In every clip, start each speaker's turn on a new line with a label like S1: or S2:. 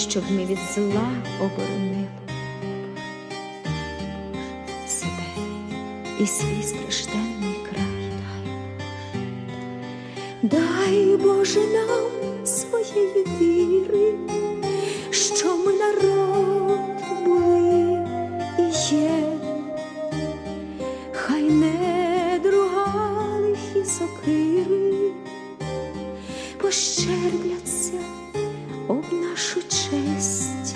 S1: щоб ми від зла оборонили себе і свій стражденний край. Дай, Боже, нам своєї віри, що ми народ були і є. Хай не друга лихі сокири пощербляться об нашу честь.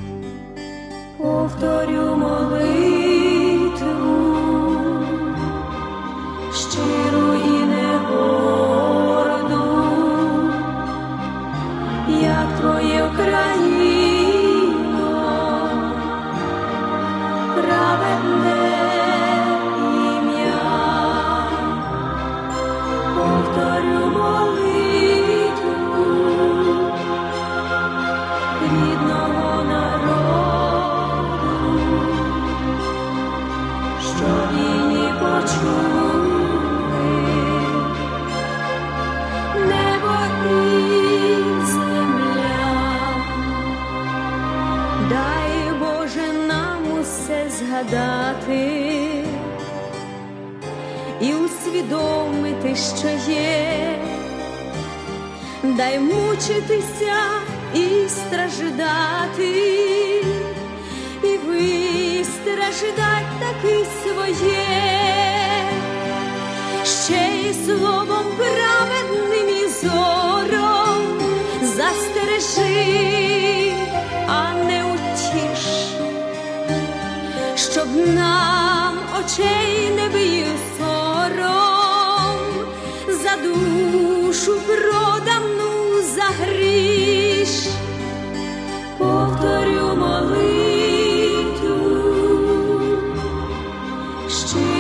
S1: Повторю молитву щиру і негорду, як Твоє Україно, праведне ім'я. Повторю молитву рідного народу, щоб її почули небо і земля. Дай, Боже, нам усе згадати і усвідомити, що є. Дай мучитися і страждати, і вистраждать таки своє. Ще й словом праведним і зором застережи, а не утіш, щоб нам очей не бив сором за душу продану за гріш. Повторю молитву щиру